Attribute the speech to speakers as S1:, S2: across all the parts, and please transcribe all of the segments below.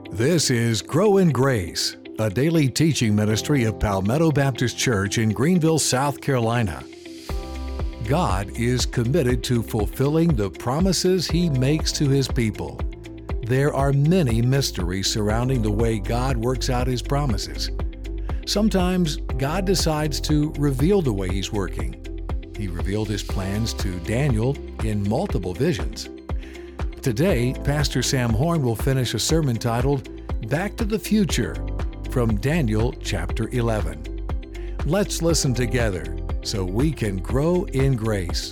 S1: This is Grow in Grace, a daily teaching ministry of Palmetto Baptist Church in Greenville, South Carolina. God is committed to fulfilling the promises He makes to His people. There are many mysteries surrounding the way God works out His promises. Sometimes God decides to reveal the way He's working. He revealed His plans to Daniel in multiple visions. Today, Pastor Sam Horn will finish a sermon titled, Back to the Future, from Daniel chapter 11. Let's listen together so we can grow in grace.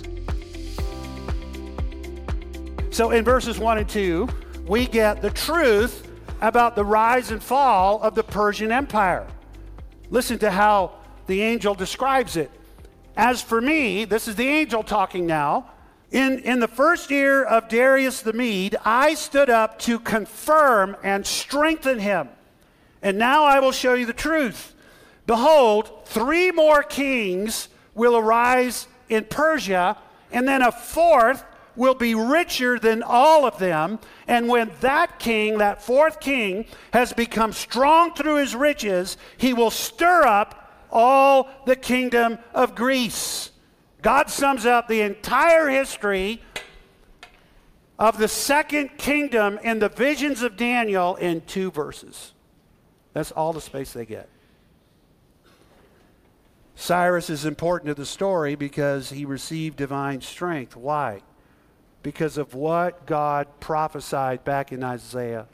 S2: So in verses 1 and 2, we get the truth about the rise and fall of the Persian Empire. Listen to how the angel describes it. As for me, this is the angel talking now, in the first year of Darius the Mede, I stood up to confirm and strengthen him. And now I will show you the truth. Behold, 3 more kings will arise in Persia, and then a 4th will be richer than all of them. And when that king, that 4th king, has become strong through his riches, he will stir up all the kingdom of Greece. God sums up the entire history of the second kingdom in the visions of Daniel in 2 verses. That's all the space they get. Cyrus is important to the story because he received divine strength. Why? Because of what God prophesied back in Isaiah.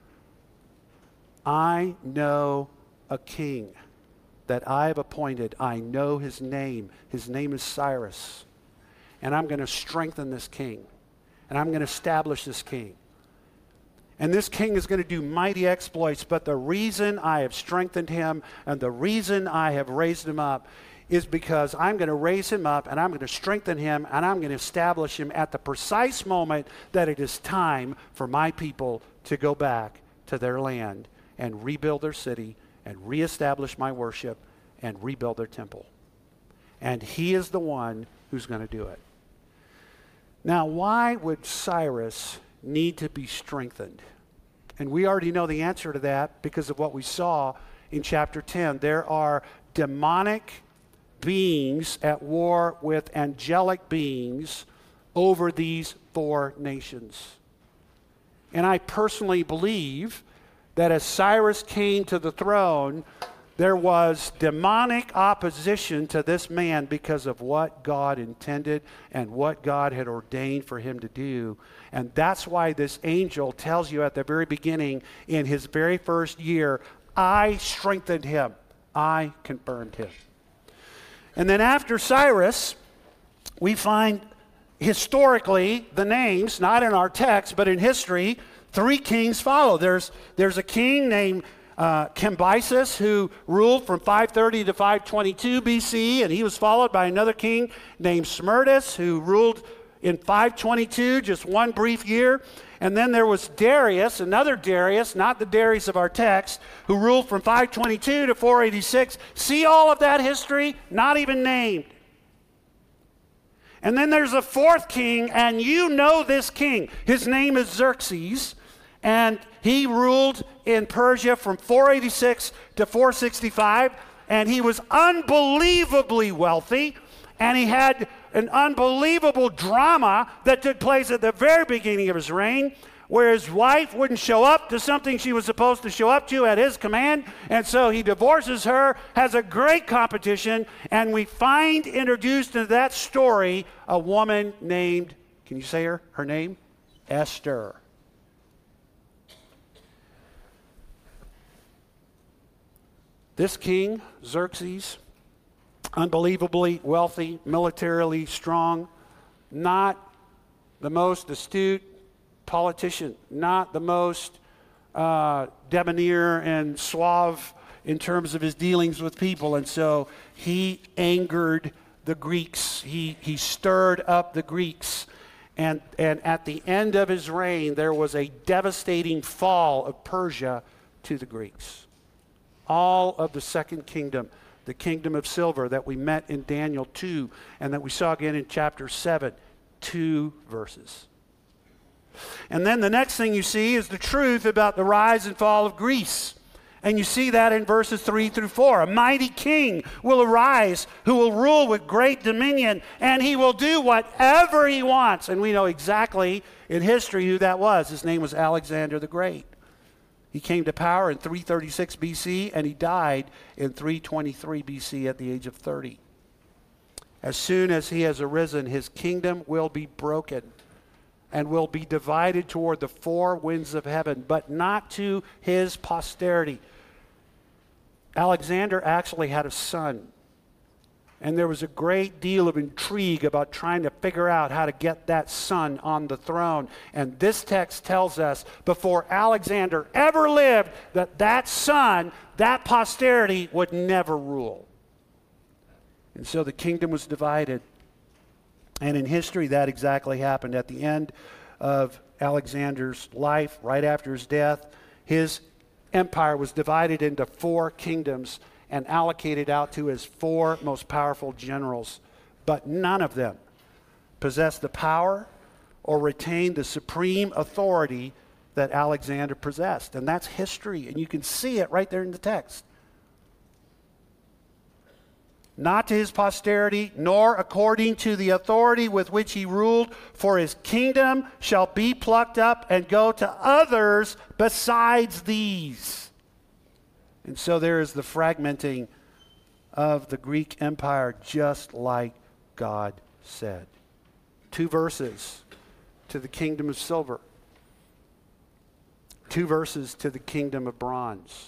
S2: I know a king that I have appointed. I know his name. His name is Cyrus. And I'm going to strengthen this king. And I'm going to establish this king. And this king is going to do mighty exploits. But the reason I have strengthened him and the reason I have raised him up is because I'm going to raise him up and I'm going to strengthen him and I'm going to establish him at the precise moment that it is time for my people to go back to their land and rebuild their city and reestablish my worship and rebuild their temple. And he is the one who's going to do it. Now, why would Cyrus need to be strengthened? And we already know the answer to that because of what we saw in chapter 10. There are demonic beings at war with angelic beings over these 4 nations. And I personally believe that as Cyrus came to the throne, there was demonic opposition to this man because of what God intended and what God had ordained for him to do. And that's why this angel tells you at the very beginning, in his very first year, I strengthened him. I confirmed him. And then after Cyrus, we find historically the names, not in our text, but in history, 3 kings follow. There's a king named Cambyses who ruled from 530 to 522 BC, and he was followed by another king named Smerdis who ruled in 522, just one brief year. And then there was Darius, another Darius, not the Darius of our text, who ruled from 522 to 486. See all of that history? Not even named. And then there's a 4th king, and you know this king. His name is Xerxes. And he ruled in Persia from 486 to 465, and he was unbelievably wealthy, and he had an unbelievable drama that took place at the very beginning of his reign, where his wife wouldn't show up to something she was supposed to show up to at his command, and so he divorces her, has a great competition, and we find introduced into that story a woman named, can you say her name? Esther. This king, Xerxes, unbelievably wealthy, militarily strong, not the most astute politician, not the most debonair and suave in terms of his dealings with people. And so he angered the Greeks. He stirred up the Greeks. And at the end of his reign, there was a devastating fall of Persia to the Greeks. All of the second kingdom, the kingdom of silver that we met in Daniel 2 and that we saw again in chapter 7, 2 verses. And then the next thing you see is the truth about the rise and fall of Greece. And you see that in verses 3 through 4. A mighty king will arise who will rule with great dominion, and he will do whatever he wants. And we know exactly in history who that was. His name was Alexander the Great. He came to power in 336 BC, and he died in 323 BC at the age of 30. As soon as he has arisen, his kingdom will be broken and will be divided toward the four winds of heaven, but not to his posterity. Alexander actually had a son, and there was a great deal of intrigue about trying to figure out how to get that son on the throne. And this text tells us before Alexander ever lived that son, that posterity, would never rule. And so the kingdom was divided. And in history, that exactly happened. At the end of Alexander's life, right after his death, his empire was divided into four kingdoms and allocated out to his four most powerful generals. But none of them possessed the power or retained the supreme authority that Alexander possessed. And that's history, and you can see it right there in the text. Not to his posterity, nor according to the authority with which he ruled, for his kingdom shall be plucked up and go to others besides these. And so there is the fragmenting of the Greek Empire, just like God said. 2 verses to the kingdom of silver. 2 verses to the kingdom of bronze.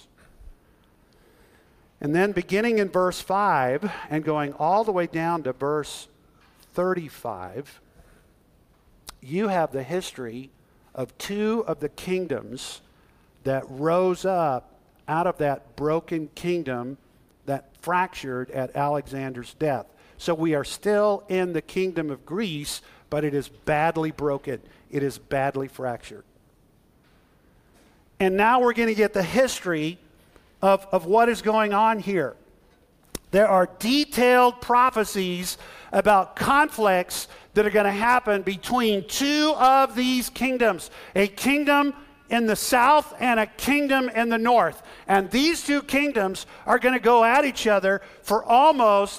S2: And then beginning in verse 5 and going all the way down to verse 35, you have the history of 2 of the kingdoms that rose up out of that broken kingdom that fractured at Alexander's death. So we are still in the kingdom of Greece, but it is badly broken. It is badly fractured. And now we're going to get the history of what is going on here. There are detailed prophecies about conflicts that are going to happen between 2 of these kingdoms. A kingdom in the south and a kingdom in the north. And these 2 kingdoms are going to go at each other for almost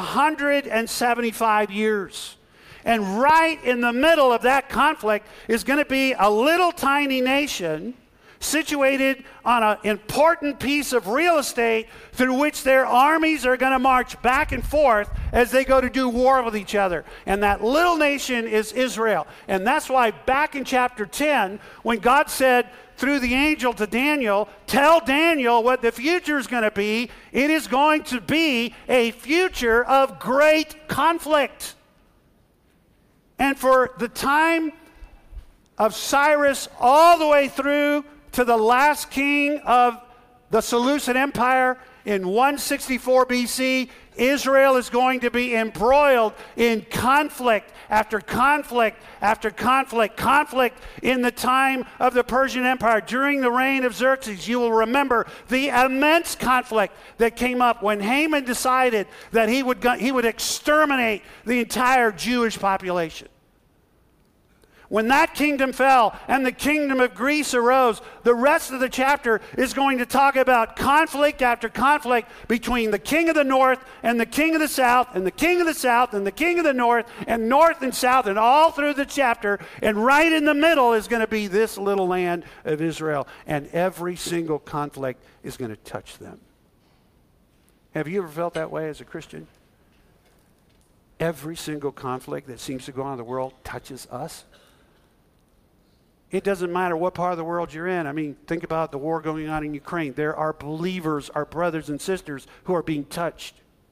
S2: 175 years. And right in the middle of that conflict is going to be a little tiny nation situated on an important piece of real estate through which their armies are going to march back and forth as they go to do war with each other. And that little nation is Israel. And that's why back in chapter 10, when God said through the angel to Daniel, tell Daniel what the future is going to be, it is going to be a future of great conflict. And for the time of Cyrus all the way through to the last king of the Seleucid Empire in 164 BC, Israel is going to be embroiled in conflict after conflict after conflict in the time of the Persian Empire. During the reign of Xerxes, you will remember the immense conflict that came up when Haman decided that he would exterminate the entire Jewish population. When that kingdom fell and the kingdom of Greece arose, the rest of the chapter is going to talk about conflict after conflict between the king of the north and the king of the south and the king of the south and the king of the north and south and all through the chapter. And right in the middle is going to be this little land of Israel. And every single conflict is going to touch them. Have you ever felt that way as a Christian? Every single conflict that seems to go on in the world touches us. It doesn't matter what part of the world you're in. I mean, think about the war going on in Ukraine. There are believers, our brothers and sisters, who are being touched.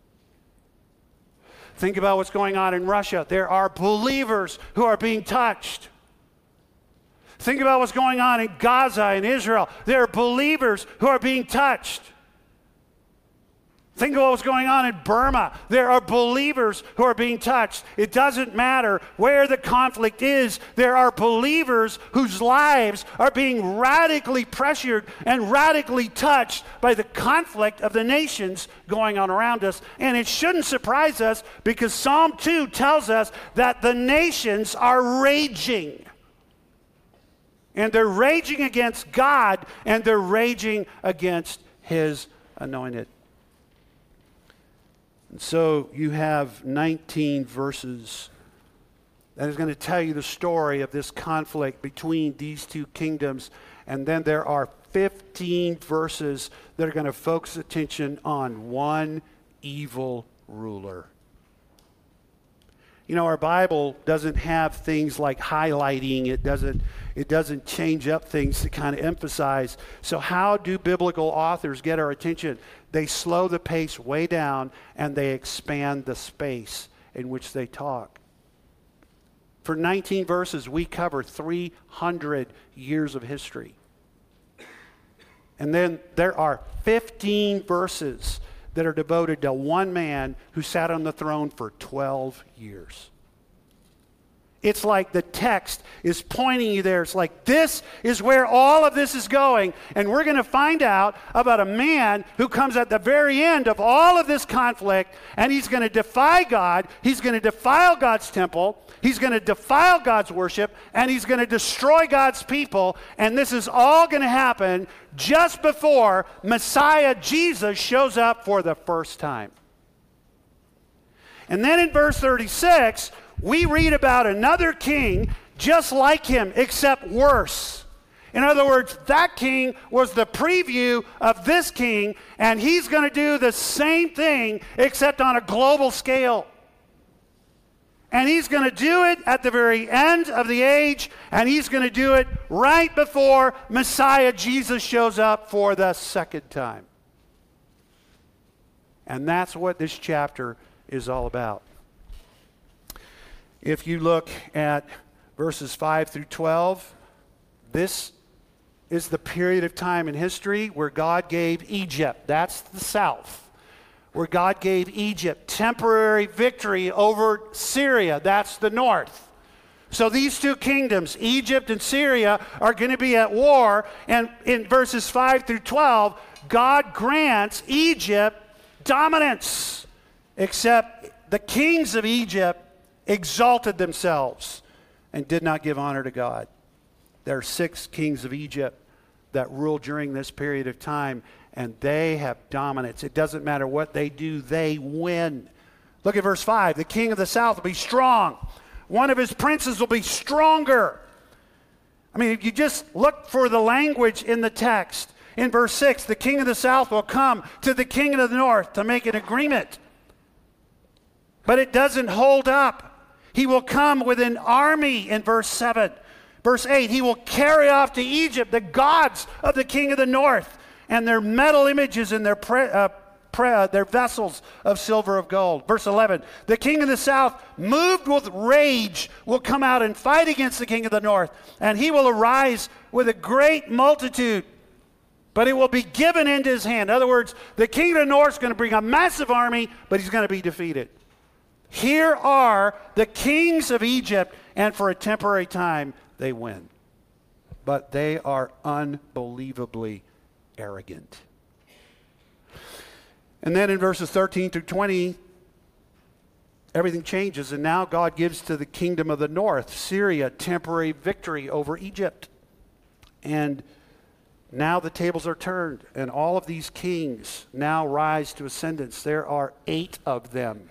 S2: Think about what's going on in Russia. There are believers who are being touched. Think about what's going on in Gaza and Israel. There are believers who are being touched. Think about what's going on in Burma. There are believers who are being touched. It doesn't matter where the conflict is. There are believers whose lives are being radically pressured and radically touched by the conflict of the nations going on around us. And it shouldn't surprise us because Psalm 2 tells us that the nations are raging. And they're raging against God, and they're raging against his anointed. And so you have 19 verses that is going to tell you the story of this conflict between these two kingdoms. And then there are 15 verses that are going to focus attention on one evil ruler. You know, our Bible doesn't have things like highlighting. It doesn't change up things to kind of emphasize. So how do biblical authors get our attention? They slow the pace way down, and they expand the space in which they talk. For 19 verses, we cover 300 years of history. And then there are 15 verses that are devoted to one man who sat on the throne for 12 years. It's like the text is pointing you there. It's like this is where all of this is going. And we're going to find out about a man who comes at the very end of all of this conflict, and he's going to defy God. He's going to defile God's temple. He's going to defile God's worship, and he's going to destroy God's people. And this is all going to happen just before Messiah Jesus shows up for the first time. And then in verse 36, we read about another king just like him, except worse. In other words, that king was the preview of this king, and he's going to do the same thing, except on a global scale. And he's going to do it at the very end of the age, and he's going to do it right before Messiah Jesus shows up for the second time. And that's what this chapter is all about. If you look at verses 5 through 12, this is the period of time in history where God gave Egypt, that's the south, where God gave Egypt temporary victory over Syria, that's the north. So these two kingdoms, Egypt and Syria, are going to be at war, and in verses 5 through 12, God grants Egypt dominance, except the kings of Egypt exalted themselves and did not give honor to God. There are 6 kings of Egypt that rule during this period of time, and they have dominance. It doesn't matter what they do, they win. Look at verse 5. The king of the south will be strong. One of his princes will be stronger. I mean, if you just look for the language in the text, in verse 6, the king of the south will come to the king of the north to make an agreement. But it doesn't hold up. He will come with an army in verse 7. Verse 8, he will carry off to Egypt the gods of the king of the north and their metal images and their vessels of silver of gold. Verse 11, the king of the south, moved with rage, will come out and fight against the king of the north, and he will arise with a great multitude, but it will be given into his hand. In other words, the king of the north is going to bring a massive army, but he's going to be defeated. Here are the kings of Egypt, and for a temporary time, they win. But they are unbelievably arrogant. And then in verses 13 through 20, everything changes, and now God gives to the kingdom of the north, Syria, temporary victory over Egypt. And now the tables are turned, and all of these kings now rise to ascendance. There are 8 of them.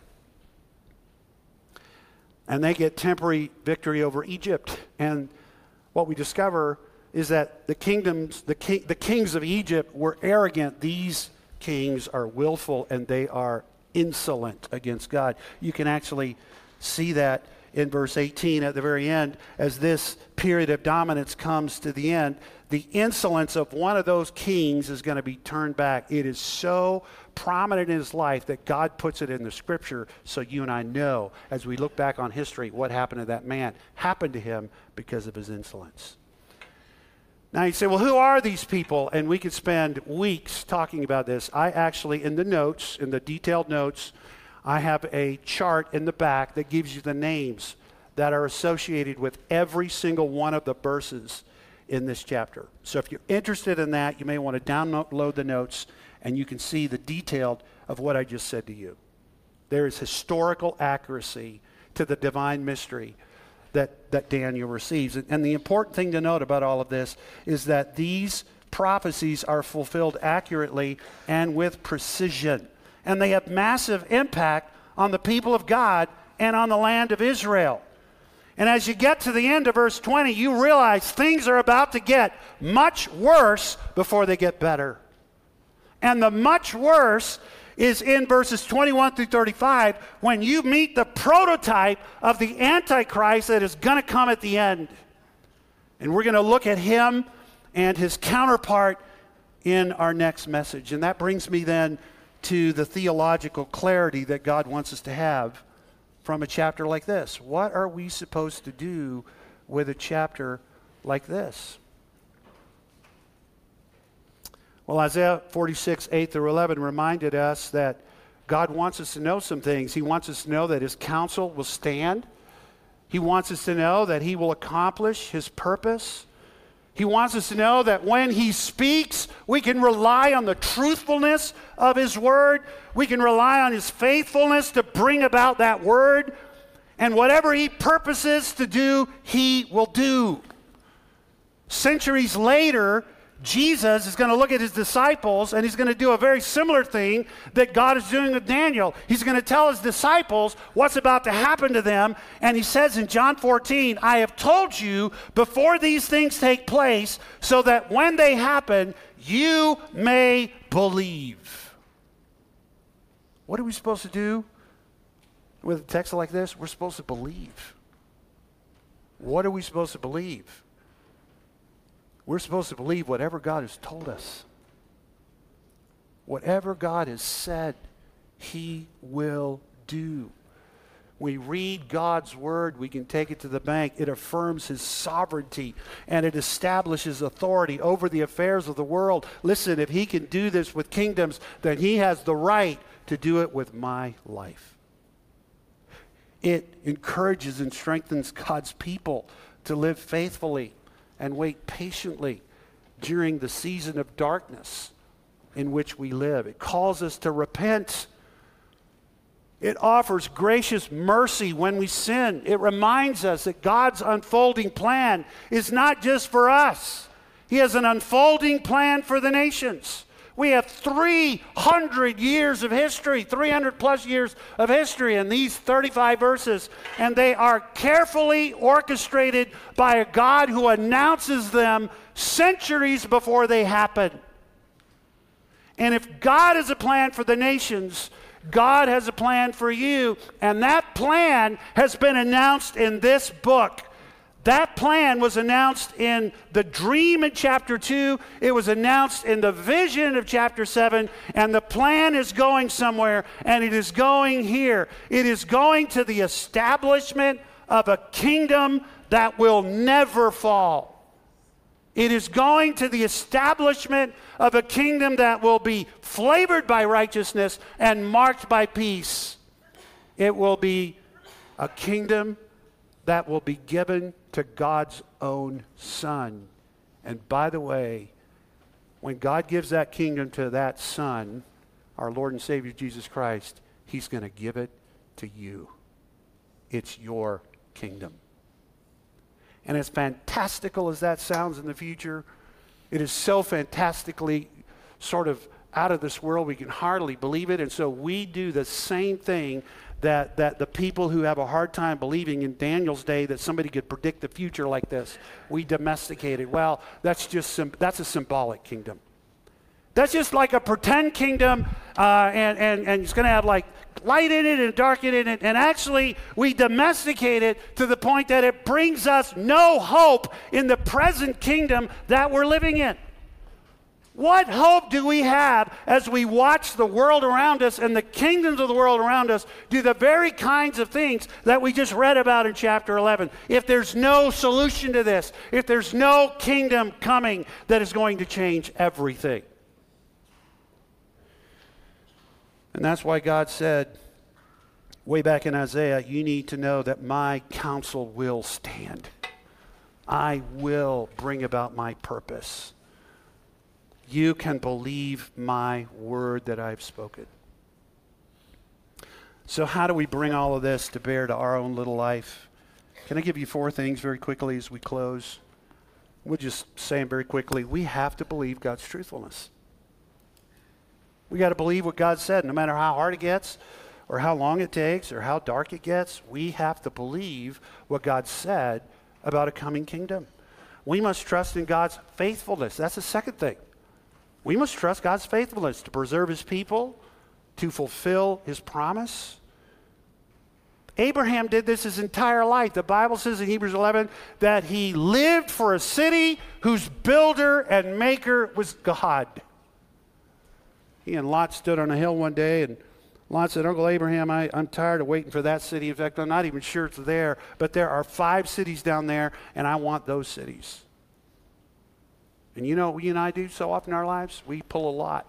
S2: And they get temporary victory over Egypt. And what we discover is that the kings of Egypt were arrogant. These kings are willful, and they are insolent against God. You can actually see that in verse 18 at the very end. As this period of dominance comes to the end, the insolence of one of those kings is going to be turned back. It is so prominent in his life that God puts it in the scripture so you and I know, as we look back on history, what happened to that man happened to him because of his insolence. Now you say, well, who are these people? And we could spend weeks talking about this. I actually, in the notes, in the detailed notes, I have a chart in the back that gives you the names that are associated with every single one of the verses in this chapter. So if you're interested in that, you may want to download the notes, and you can see the detail of what I just said to you. There is historical accuracy to the divine mystery. that Daniel receives. And the important thing to note about all of this is that these prophecies are fulfilled accurately and with precision. And they have massive impact on the people of God and on the land of Israel. And as you get to the end of verse 20, you realize things are about to get much worse before they get better. And the much worse is in verses 21 through 35 when you meet the prototype of the Antichrist that is going to come at the end. And we're going to look at him and his counterpart in our next message. And that brings me then to the theological clarity that God wants us to have from a chapter like this. What are we supposed to do with a chapter like this? Well, Isaiah 46, 8 through 11 reminded us that God wants us to know some things. He wants us to know that his counsel will stand. He wants us to know that he will accomplish his purpose. He wants us to know that when he speaks, we can rely on the truthfulness of his word. We can rely on his faithfulness to bring about that word. And whatever he purposes to do, he will do. Centuries later, Jesus is going to look at his disciples and he's going to do a very similar thing that God is doing with Daniel. He's going to tell his disciples what's about to happen to them. And he says in John 14, I have told you before these things take place so that when they happen, you may believe. What are we supposed to do with a text like this? We're supposed to believe. What are we supposed to believe? We're supposed to believe whatever God has told us. Whatever God has said, he will do. We read God's word, we can take it to the bank. It affirms his sovereignty and it establishes authority over the affairs of the world. Listen, if he can do this with kingdoms, then he has the right to do it with my life. It encourages and strengthens God's people to live faithfully and wait patiently during the season of darkness in which we live. It calls us to repent. It offers gracious mercy when we sin. It reminds us that God's unfolding plan is not just for us. He has an unfolding plan for the nations. We have 300 years of history, 300 plus years of history in these 35 verses, and they are carefully orchestrated by a God who announces them centuries before they happen. And if God has a plan for the nations, God has a plan for you, and that plan has been announced in this book. That plan was announced in the dream in chapter 2. It was announced in the vision of chapter 7. And the plan is going somewhere, and it is going here. It is going to the establishment of a kingdom that will never fall. It is going to the establishment of a kingdom that will be flavored by righteousness and marked by peace. It will be a kingdom that will be given to God's own Son. And by the way, when God gives that kingdom to that Son, our Lord and Savior Jesus Christ, he's going to give it to you. It's your kingdom. And as fantastical as that sounds in the future, it is so fantastically sort of out of this world, we can hardly believe it. And so we do the same thing that the people who have a hard time believing in Daniel's day that somebody could predict the future like this, we domesticated. Well, that's a symbolic kingdom. That's just like a pretend kingdom, and it's going to have like light in it and dark in it. And actually, we domesticate it to the point that it brings us no hope in the present kingdom that we're living in. What hope do we have as we watch the world around us and the kingdoms of the world around us do the very kinds of things that we just read about in chapter 11? If there's no solution to this, if there's no kingdom coming that is going to change everything. And that's why God said, way back in Isaiah, you need to know that my counsel will stand. I will bring about my purpose. You can believe my word that I've spoken. So how do we bring all of this to bear to our own little life? Can I give you 4 things very quickly as we close? We'll just say them very quickly. We have to believe God's truthfulness. We got to believe what God said, no matter how hard it gets, or how long it takes, or how dark it gets. We have to believe what God said about a coming kingdom. We must trust in God's faithfulness. That's the second thing. We must trust God's faithfulness to preserve his people, to fulfill his promise. Abraham did this his entire life. The Bible says in Hebrews 11 that he lived for a city whose builder and maker was God. He and Lot stood on a hill one day, and Lot said, Uncle Abraham, I'm tired of waiting for that city. In fact, I'm not even sure it's there, but there are 5 cities down there, and I want those cities. And you know what you and I do so often in our lives? We pull a lot.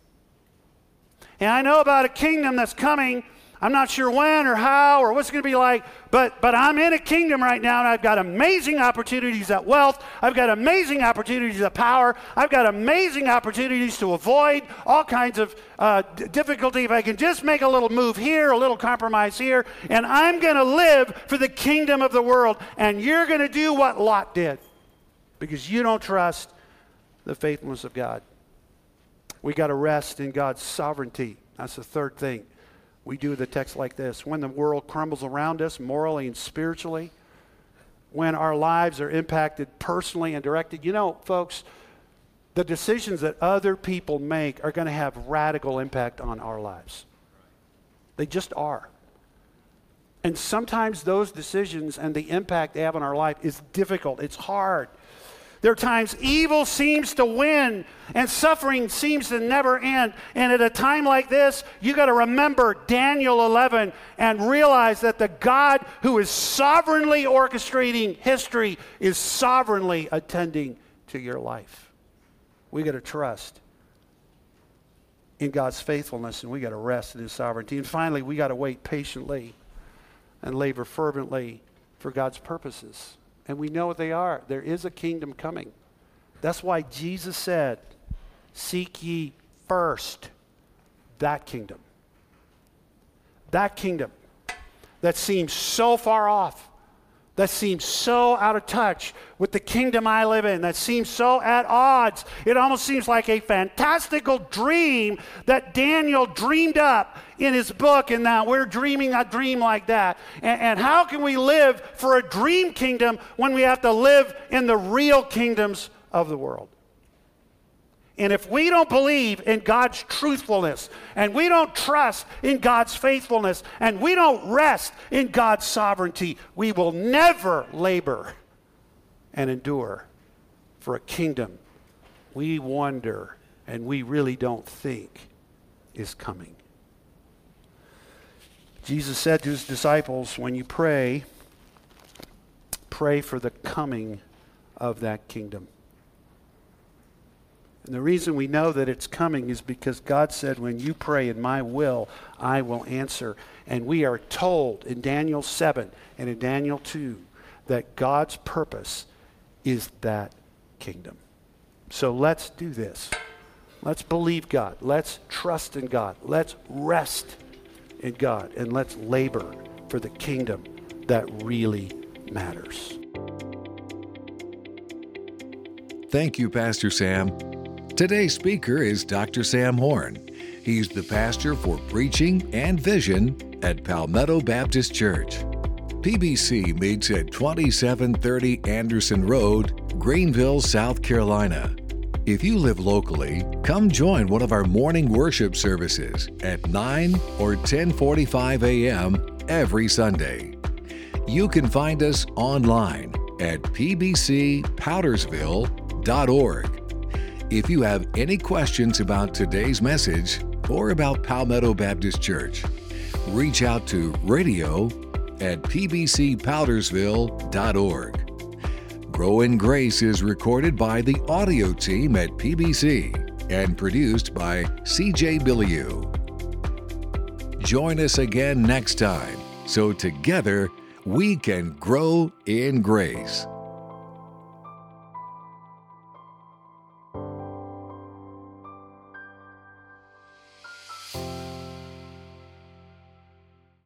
S2: And I know about a kingdom that's coming. I'm not sure when or how or what's going to be like, but I'm in a kingdom right now, and I've got amazing opportunities at wealth. I've got amazing opportunities at power. I've got amazing opportunities to avoid all kinds of difficulty. If I can just make a little move here, a little compromise here, and I'm going to live for the kingdom of the world. And you're going to do what Lot did because you don't trust the faithfulness of God. We got to rest in God's sovereignty. That's the third thing. We do the text like this. When the world crumbles around us morally and spiritually, when our lives are impacted personally and directed, you know, folks, the decisions that other people make are going to have radical impact on our lives. They just are. And sometimes those decisions and the impact they have on our life is difficult. It's hard. There are times evil seems to win and suffering seems to never end. And at a time like this, you got to remember Daniel 11 and realize that the God who is sovereignly orchestrating history is sovereignly attending to your life. We got to trust in God's faithfulness, and we got to rest in his sovereignty. And finally, we got to wait patiently and labor fervently for God's purposes. And we know what they are. There is a kingdom coming. That's why Jesus said, seek ye first that kingdom. That kingdom that seems so far off, that seems so out of touch with the kingdom I live in, that seems so at odds. It almost seems like a fantastical dream that Daniel dreamed up in his book, and now we're dreaming a dream like that. And how can we live for a dream kingdom when we have to live in the real kingdoms of the world? And if we don't believe in God's truthfulness, and we don't trust in God's faithfulness, and we don't rest in God's sovereignty, we will never labor and endure for a kingdom we wonder and we really don't think is coming. Jesus said to his disciples, when you pray, pray for the coming of that kingdom. And the reason we know that it's coming is because God said, when you pray in my will, I will answer. And we are told in Daniel 7 and in Daniel 2 that God's purpose is that kingdom. So let's do this. Let's believe God. Let's trust in God. Let's rest in God. And let's labor for the kingdom that really matters.
S1: Thank you, Pastor Sam. Today's speaker is Dr. Sam Horn. He's the pastor for preaching and vision at Palmetto Baptist Church. PBC meets at 2730 Anderson Road, Greenville, South Carolina. If you live locally, come join one of our morning worship services at 9 or 10:45 a.m. every Sunday. You can find us online at pbcpowdersville.org. If you have any questions about today's message or about Palmetto Baptist Church, reach out to radio@pbcpowdersville.org. Grow in Grace is recorded by the audio team at PBC and produced by CJ Billiou. Join us again next time so together we can grow in grace.